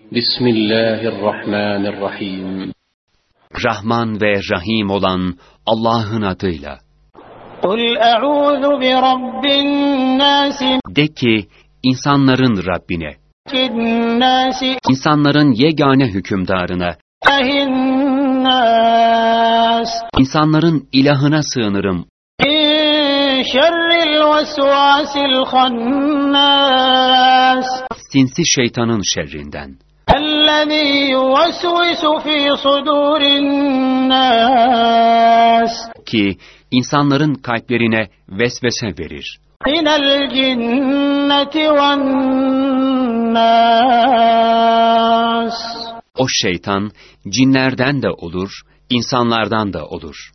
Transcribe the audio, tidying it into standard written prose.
Bismillahirrahmanirrahim. Rahman ve Rahim olan Allah'ın adıyla. Kul a'udhu bi rabbin nas. De ki, insanların Rabbine, Nas. insanların yegane hükümdarına, Nas. insanların ilahına sığınırım. Min şerril vesvasil hannas. Sinsi şeytanın şerrinden. Ellezî yuvesvisu fî sudûrin nas. Ki insanların kalplerine vesvese verir. Minel cinneti ven nas. O şeytan cinlerden de olur, insanlardan da olur.